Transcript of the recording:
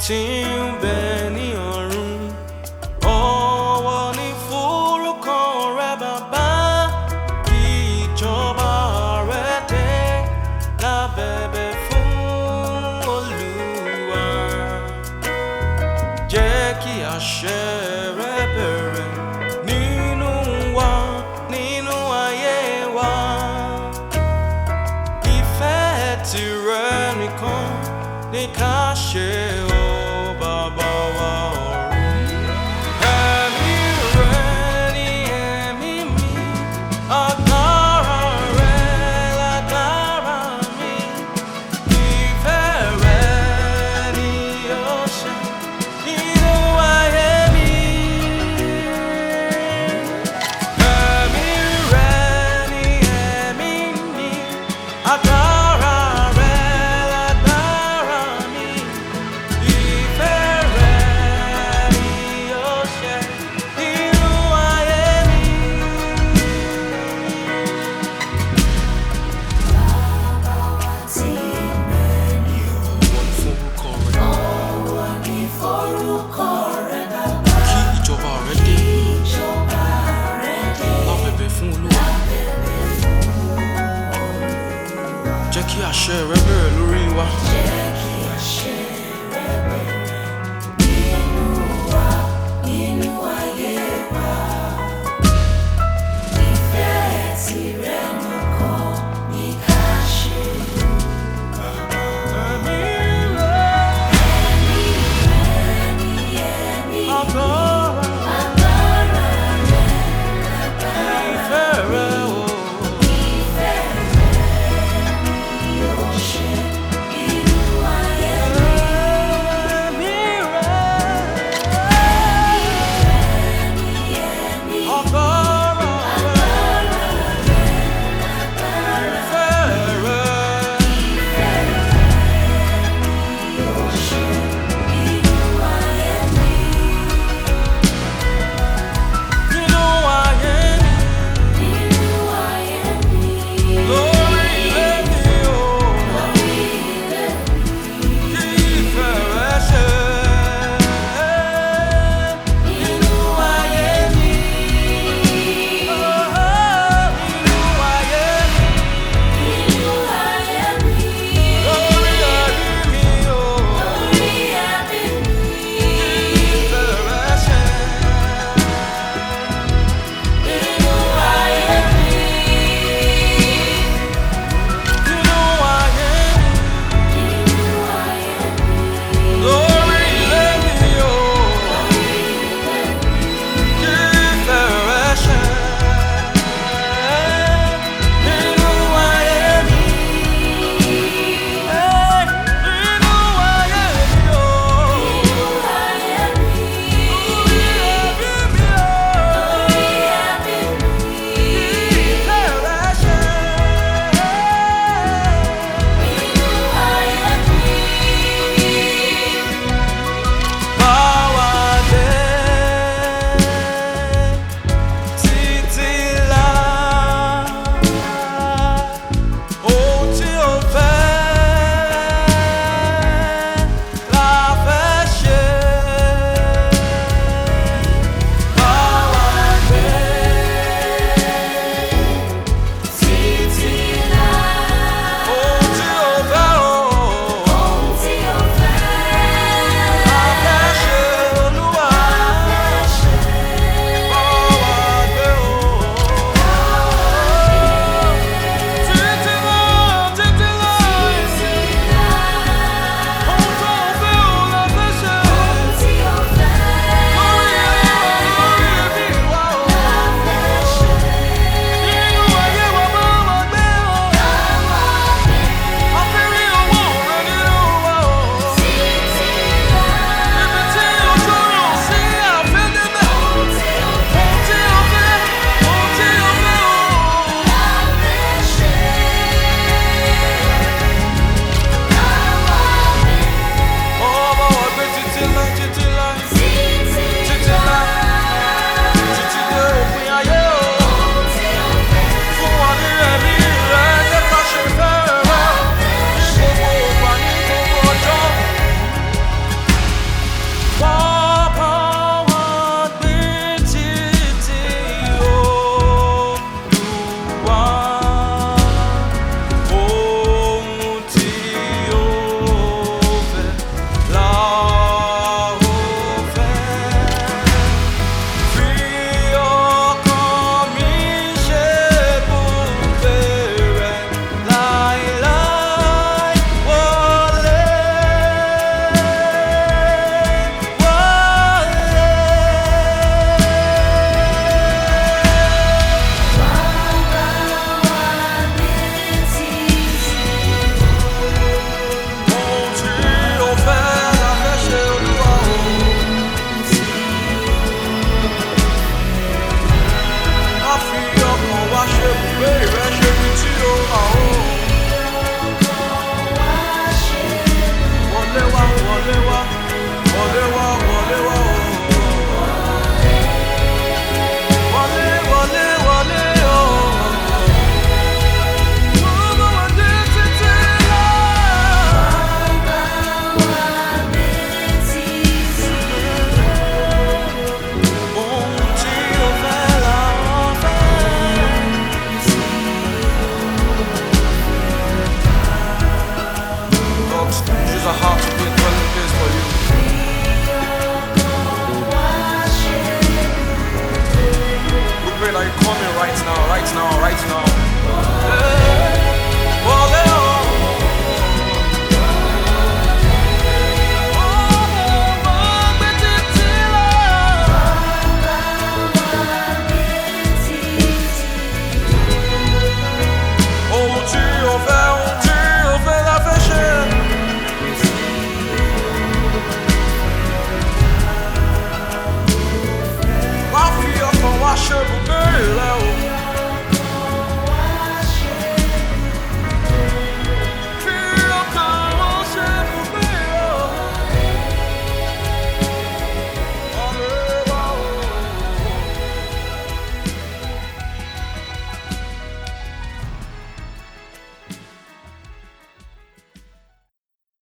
tí ń bẹ ní ọ̀run. Ọ̀wọ̀ ni forúkọ rẹ Bàbá, kí ìjọba rẹ dé. Lábẹ̀bẹ̀ fún Olúwa, jẹ́ kí àṣẹ rẹ bẹ̀rẹ̀ nínú wa, nínú ayé wa. Ìfẹ́ tìrẹ nìkan ní ká ṣe o Bàbá wa ọ̀run. Ẹ̀mí rẹ ni ẹ̀mí mi, agbára rẹ lágbára mi. Ìfẹ́ rẹ ni ó ṣe nínú ayé mi. Ẹ̀mí rẹ ni ẹ̀mí mi, agbára rẹ lágbára mi. is a heart to be a dwelling place for you. We pray that you come in right now, right now, right now.